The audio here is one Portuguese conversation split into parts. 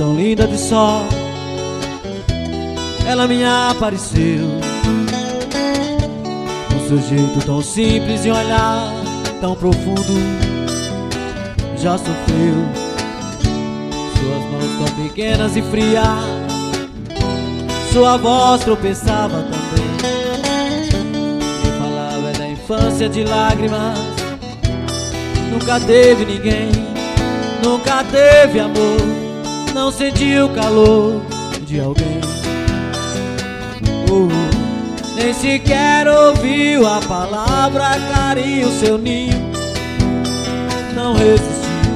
tão linda de sol, ela me apareceu, com seu jeito tão simples e um olhar tão profundo. Já sofreu, suas mãos tão pequenas e frias, sua voz tropeçava também, me falava da infância de lágrimas. Nunca teve ninguém, nunca teve amor, não sentiu o calor de alguém. Nem sequer ouviu a palavra carinho, seu ninho não resistiu.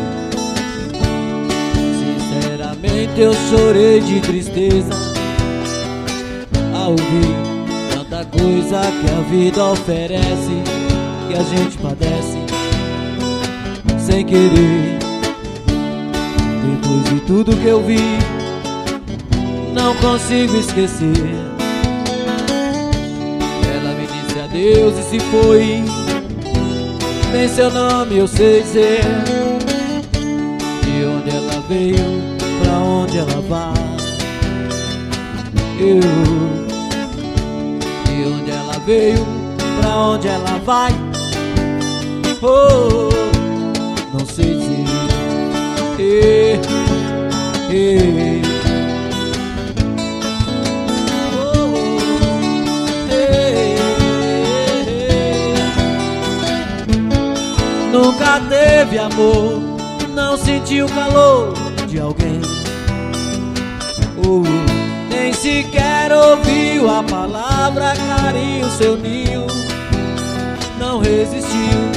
Sinceramente eu chorei de tristeza ao ouvir tanta coisa que a vida oferece, que a gente padece sem querer. Depois de tudo que eu vi, não consigo esquecer. Ela me disse adeus e se foi, nem seu nome eu sei dizer. De onde ela veio, pra onde ela vai. De onde ela veio, pra onde ela vai. Oh, não sei dizer. Nunca teve amor, não sentiu o calor de alguém. Nem sequer ouviu a palavra carinho, seu ninho não resistiu.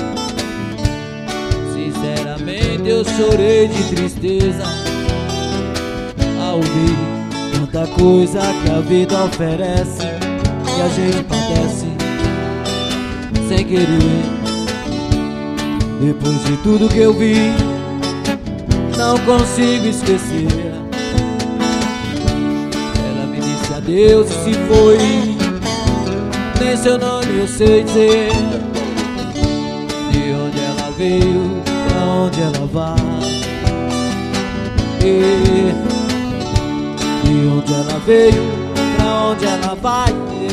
Sinceramente eu chorei de tristeza ao ouvir tanta coisa que a vida oferece, que a gente padece sem querer. Depois de tudo que eu vi, não consigo esquecer. Ela me disse adeus e se foi, nem seu nome eu sei dizer. De onde ela veio, pra onde ela vai. De onde ela veio, pra onde ela vai.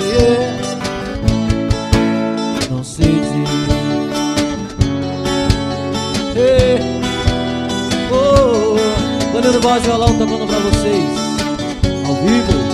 Não sei dizer. Danilo Voz e Violão tocando pra vocês ao vivo.